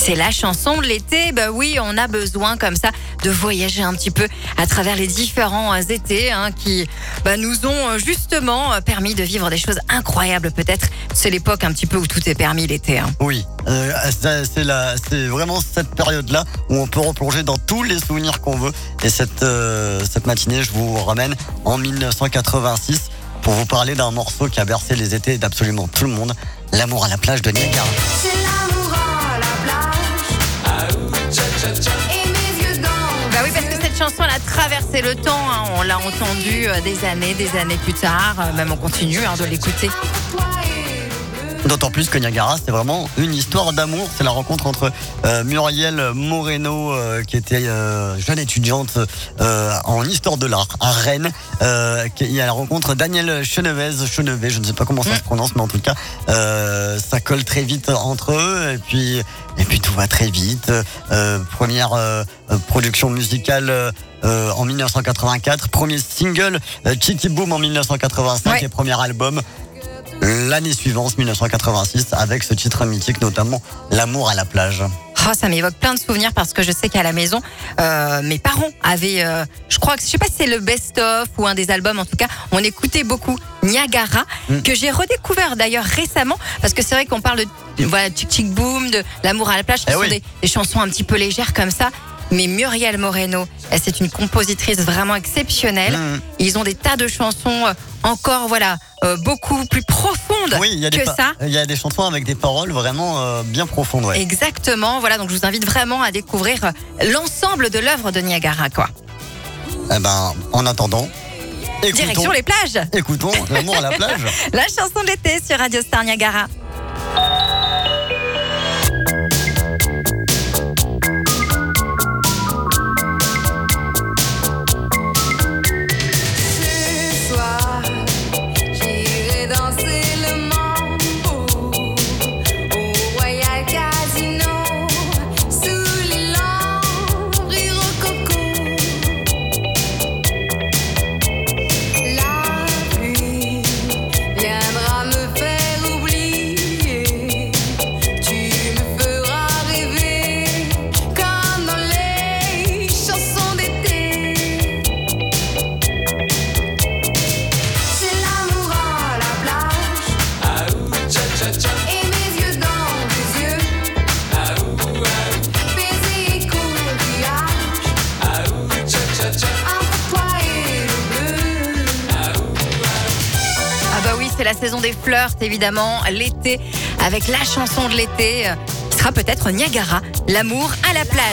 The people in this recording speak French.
c'est la chanson de l'été. Bah oui, on a besoin comme ça de voyager un petit peu à travers les différents étés qui nous ont justement permis de vivre des choses incroyables peut-être. C'est l'époque un petit peu où tout est permis l'été. Oui, c'est vraiment cette période-là où on peut replonger dans tous les souvenirs qu'on veut. Et cette matinée, je vous ramène en 1986 pour vous parler d'un morceau qui a bercé les étés d'absolument tout le monde, L'amour à la plage de Niagara. C'est l'amour à la plage. Et mes yeux dans. Bah oui, parce que cette chanson elle a traversé le temps. On l'a entendue des années plus tard. Même on continue de l'écouter. D'autant plus que Niagara, c'est vraiment une histoire d'amour. C'est la rencontre entre Muriel Moreno, qui était jeune étudiante en histoire de l'art à Rennes. Il y a la rencontre Daniel Chenevet, je ne sais pas comment ça se prononce, mais en tout cas, ça colle très vite entre eux. Et puis tout va très vite. Première production musicale en 1984. Premier single, Chitty Boom en 1985 Ouais. et premier album. L'année suivante, 1986, avec ce titre mythique, notamment L'amour à la plage. Oh, ça m'évoque plein de souvenirs parce que je sais qu'à la maison, mes parents avaient, je sais pas si c'est le best-of ou un des albums, en tout cas, on écoutait beaucoup Niagara, que j'ai redécouvert d'ailleurs récemment, parce que c'est vrai qu'on parle de Chick Chick Boom, de L'amour à la plage, qui sont des chansons un petit peu légères comme ça. Mais Muriel Moreno, c'est une compositrice vraiment exceptionnelle. Ils ont des tas de chansons encore, beaucoup plus profondes que ça. Il y a des chansons avec des paroles vraiment bien profondes. Ouais. Exactement. Voilà, donc je vous invite vraiment à découvrir l'ensemble de l'œuvre de Niagara, quoi. En attendant, Direction les plages. Écoutons L'amour à la plage. La chanson de l'été sur Radio Star Niagara. C'est la saison des flirts, évidemment, l'été, avec la chanson de l'été, ce sera peut-être Niagara, L'amour à la plage.